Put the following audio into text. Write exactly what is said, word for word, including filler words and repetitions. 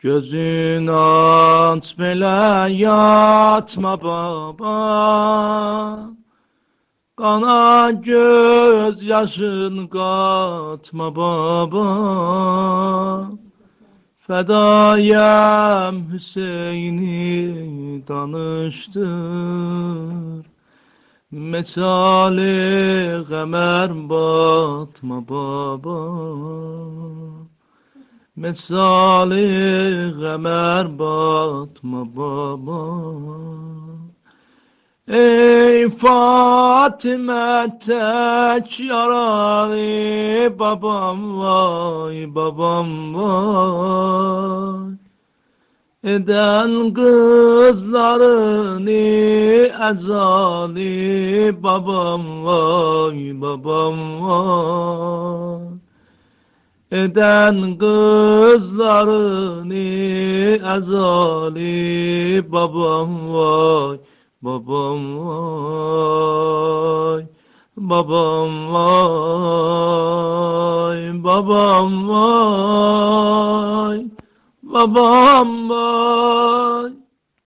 Gözün aç belə yatma baba, qana göz yaşın qatma baba. Fədayəm Hüseyni danışdır, mesali qəmər batma baba. Mesali qəmər batma baba. Ey Fatimə tək yaralı babam vay, babam vay. Eden kızlarını ezali babam vay, babam vay. Eden kızlarını ezali babam vay, babam vay, babam vay, babam vay, babam vay.